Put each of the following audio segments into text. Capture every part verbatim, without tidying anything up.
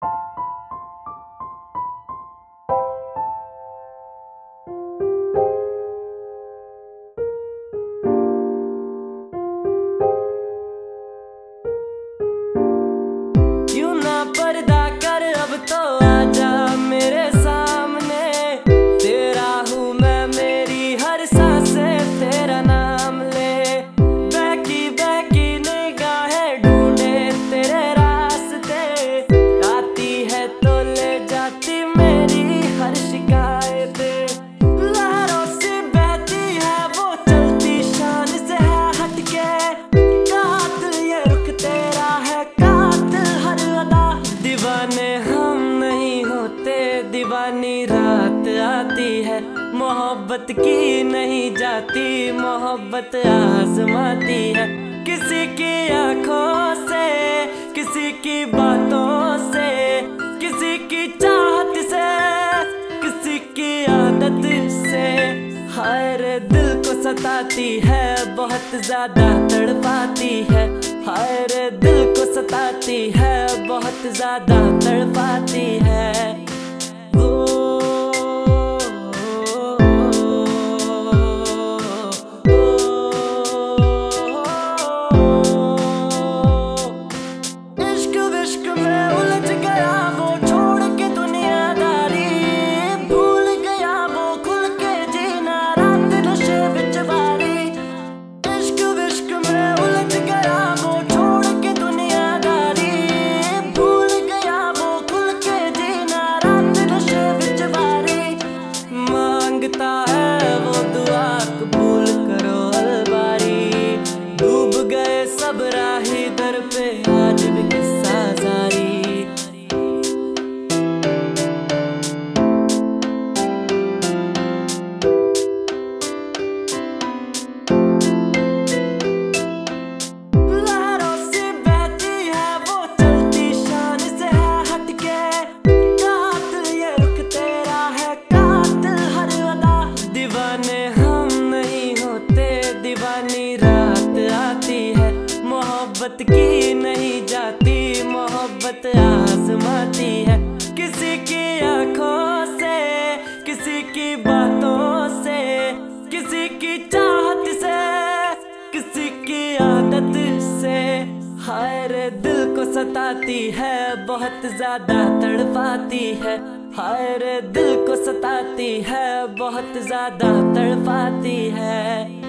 पर्दा कर अब तो आजा मेरे सामने, तेरा हूँ मैं, मेरी हर सांसें तेरा नाम ले। बहकी बहकी निगाहें ढूंढे तेरे रास्ते, आती है तो ले जाती मेरी हर शिकायतें। लहरों से बहती है वो चलती शान से है हटके, कातिल ये रुख तेरा है, कातिल हर अदा। दीवाने हम नहीं होते, दीवानी रात आती है, मोहब्बत की नहीं जाती, मोहब्बत आजमाती है। किसी की आंखों से, किसी की बातों से, किसी की चाहत से, किसी की आदत से। हर दिल को सताती है, बहुत ज्यादा तड़पाती है। हर दिल को सताती है, बहुत ज्यादा तड़पाती है। वो इश्क विश्क में उलझ गया वो, छोड़ के दुनियादारी, भूल गया वो खुल के जीना, रात नशे विच वारी। इश्क विश्क में उलझ गया वो, छोड़ के दुनियादारी, भूल गया वो खुल के जीना, रात नशे विच वारी। मांगता है वो दुआ कबूल करो अलबारी, डूब गए सब राही दर पे, आज भी किस्सा जारी। लहरों से बहती है वो चलती शान से है हटके, कातिल ये रुख तेरा है, कातिल हर अदा। दीवाने हम नहीं होते, दीवानी रात आती है, मोहब्बत की नहीं जाती, मोहब्बत आजमाती है। किसी की आंखों से, किसी की बातों से, किसी की चाहत से, किसी की आदत से। हर दिल को सताती है, बहुत ज्यादा तड़पाती है। हर दिल को सताती है, बहुत ज्यादा तड़पाती है।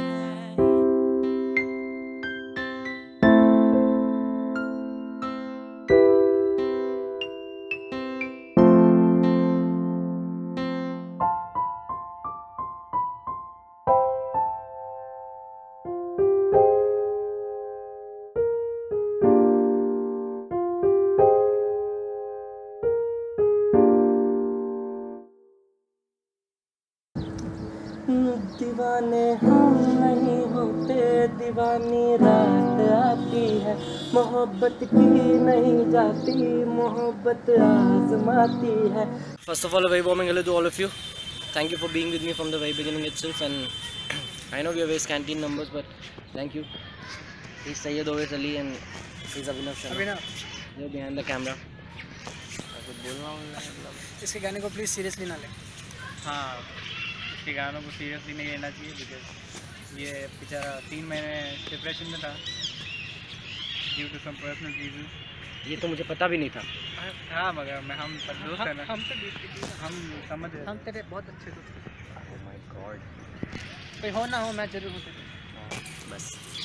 दीवाने हम नहीं होते, दीवानी रात आती है, मोहब्बत की नहीं जाती, मोहब्बत आजमाती है। First of all, a very warm hello to all of you. Thank you for being with me from the very beginning itself, and I know we are very scanty in numbers, but thank you. He's Sayyid Oways Ali and he's Abhinav Sharma. Abhinav, You're behind the camera. कुछ बोलना मतलब इसके गाने को please seriously ना ले। हाँ, इसके गानों को सीरियसली नहीं लेना चाहिए, बिकॉज ये बेचारा तीन महीने डिप्रेशन में था due to some personal reason. ये तो मुझे पता भी नहीं था। हाँ, मगर मैं हम पर दोस्त है ना, हम तो हम समझ रहे, हम तेरे बहुत अच्छे दोस्त। Oh my God. कोई हो ना हो मैं जरूर हूँ तेरे। बस